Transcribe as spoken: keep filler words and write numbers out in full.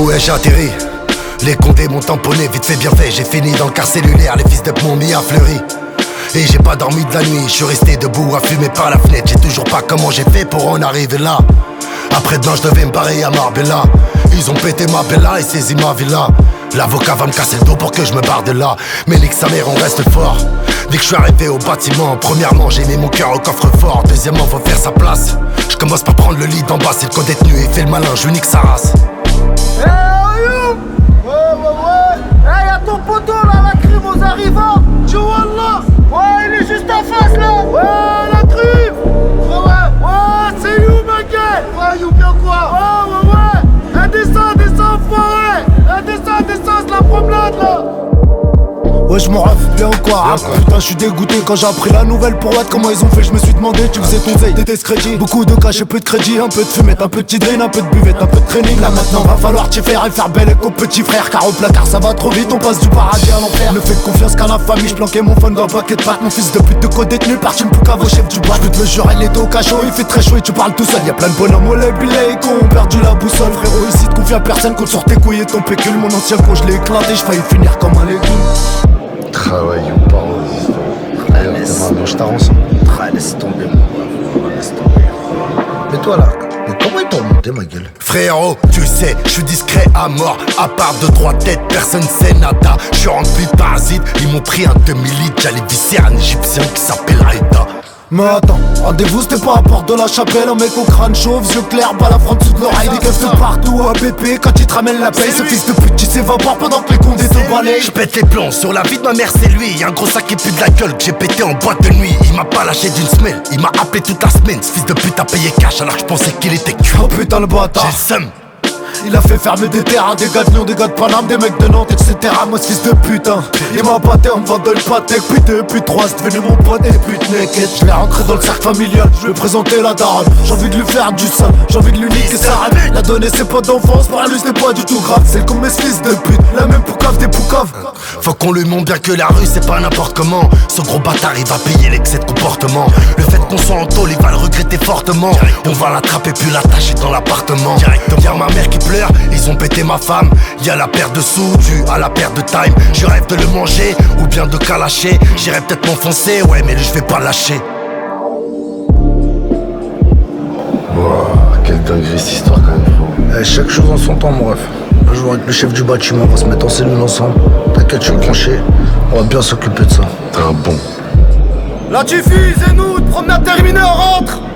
Où ai-je atterri? Les condés m'ont tamponné, vite fait bien fait, j'ai fini dans le quart cellulaire, les fils de m'ont mis à fleuri. Et j'ai pas dormi de la nuit, je suis resté debout à fumer par la fenêtre. J'ai toujours pas comment j'ai fait pour en arriver là. Après-demain je devais me barrer à Marbella. Ils ont pété ma bella et saisi ma villa. L'avocat va me casser le dos pour que je me barre de là. Mais nique sa mère, on reste fort. Dès que je suis arrivé au bâtiment, premièrement j'ai mis mon cœur au coffre-fort. Deuxièmement faut faire sa place. Je commence par prendre le lit d'en bas, c'est le co-détenu. Il fait le malin, je lui nique sa race. Hey, Ayoub! Ouais, ouais, ouais! Hey, y'a ton poteau là, la crime aux arrivants! Tu vois là? Ouais, il est juste en face là! Ouais, la crime! Ouais, ouais, ouais, c'est you, ma gueule! Ouais, you bien quoi? Ouais, ouais, ouais! Elle descend, descend, forêt! Elle descend, descend, c'est la promenade là! Ouais, je m'en rafle bien ou quoi? Ah, putain, je suis dégoûté quand j'ai appris la nouvelle pour Watt. Comment ils ont fait, je me suis demandé. Tu faisais ton veille, t'étais crédit. Beaucoup de cash et peu de crédit. Un peu de fumette, un peu de tidrine, un peu de buvette, un peu de training. Là maintenant, va falloir t'y faire et faire belle avec au petit frère. Car au placard, ça va trop vite, on passe du paradis à l'enfer. Ne fais de confiance qu'à la famille. Je planquais mon phone dans un paquet de pâtes. Mon fils de pute de co-détenu, parti me poucave au chef du bois. Je peux te le jurer, il était au cachot. Il fait très chaud et tu parles tout seul. Y'a plein de bonhommes au lait, billets qui ont perdu la boussole. Frérot, ici te confie à personne. Compte sur tes couilles et ton pécule. Mon ancien con, je l'ai éclaté. J'ai failli finir comme un légume. Travail ou parole d'histoire. Laisse. Je t'arrange ensemble. Laisse tomber, mon laisse tomber. Mais toi là, mais comment ils t'ont monté, ma gueule? Frérot, tu sais, je suis discret à mort. À part deux, trois têtes, personne sait nada. Je suis rempli de parasites, ils m'ont pris un demi-litre. J'allais visser un égyptien qui s'appelle Reda. Mais attends, rendez-vous c'était pas à porte de la chapelle. Un mec au crâne chauve, yeux clairs, bas la fronte sous de l'oreille. Des keufs de partout, à B P quand il te ramène la paye. Ce fils de pute qui s'évapore pendant que les condés te balayent. Je pète les plombs, sur la vie de ma mère c'est lui. Y'a un gros sac qui pue de la gueule que j'ai pété en boîte de nuit. Il m'a pas lâché d'une semelle, il m'a appelé toute la semaine. Ce fils de pute a payé cash alors que je pensais qu'il était cuit. Oh putain le bâtard, j'ai le seum. Il a fait fermer des terrains, des gars de Lyon, des gars de Paname, des mecs de Nantes, et cetera. Moi ce fils de putain, il m'a batté en me vendant le pâté. Puis deux, puis trois, c'est devenu mon pote et puis naked. Je l'ai rentré dans le cercle familial, je lui ai présenté la daronne. J'ai envie de lui faire du sang, j'ai envie de lui niquer sa rame. La donner ses potes d'enfance, pour lui c'était pas du tout grave. C'est comme mes fils de pute, la même poucave des poucaves. Faut qu'on lui montre bien que la rue c'est pas n'importe comment. Ce gros bâtard il va payer l'excès de comportement. Le fait qu'on soit en tôle il va le regretter fortement. On va l'attraper puis l'attacher dans l'appartement. Y'a ma mère qui pleure, ils ont pété ma femme. Y'a la paire de sous due à la paire de time. Je rêve de le manger ou bien de calacher. J'irai peut-être m'enfoncer, ouais mais je vais pas lâcher. Wow, quelle dinguerie cette histoire quand même, frérot. Eh, chaque chose en son temps, mon ref. Un jour avec le chef du bâtiment, on va se mettre en cellule ensemble. T'inquiète, je suis branché. On va bien s'occuper de ça. T'es un bon. La Tiffy, Zenoud, promenade terminée, on rentre!